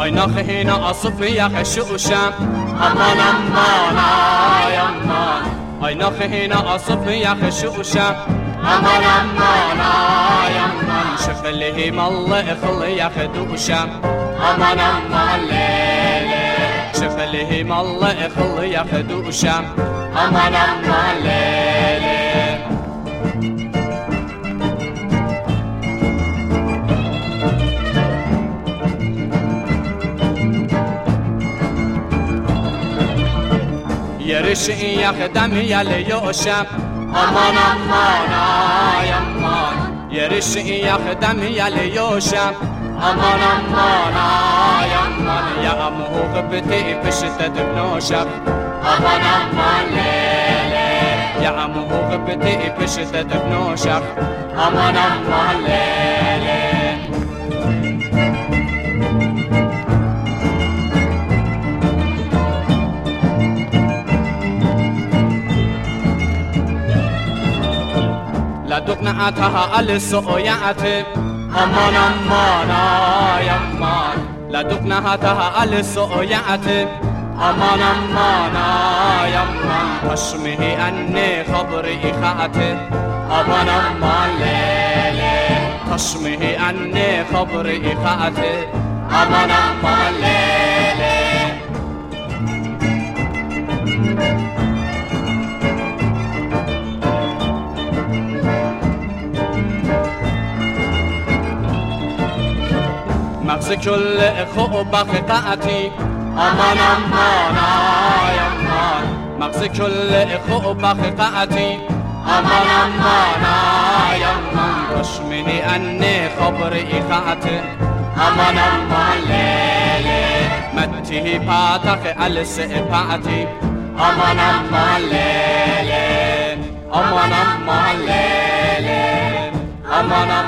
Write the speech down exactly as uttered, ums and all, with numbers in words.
آی ناخه هینا آصف یخ شوشم امان امان آی امان آی ناخه هینا آصف یخ شوشم امان امان آی امان شفله مال اخل یخ دوشم امان امان لیلی شفله مال اخل یخ دوشم امان امان لیلی يرشي يخدم يليوشم امان امان آي امان يرشي يخدم يليوشم امان امان آي امان يا امو غبتي بشتة بنوشم امان امان ليلي يا امو غبتي بشتة بنوشم امان امان ليلي لدقنعتها السؤيات امان امان آي امان لدقنعتها السؤيات امان امان آي امان تشمه اني خبري خاتي امان امان ليلي تشمه اني خبري خاتي امان امان ليلي مغز كل خوب قطعتي امان امان آي امان مغز كل خوب قطعتي امان امان آي امان تشمني اني خبري خاتي امان امان ليلي متي باتك السئباتي امان امان ليلي امان امان ليلي امان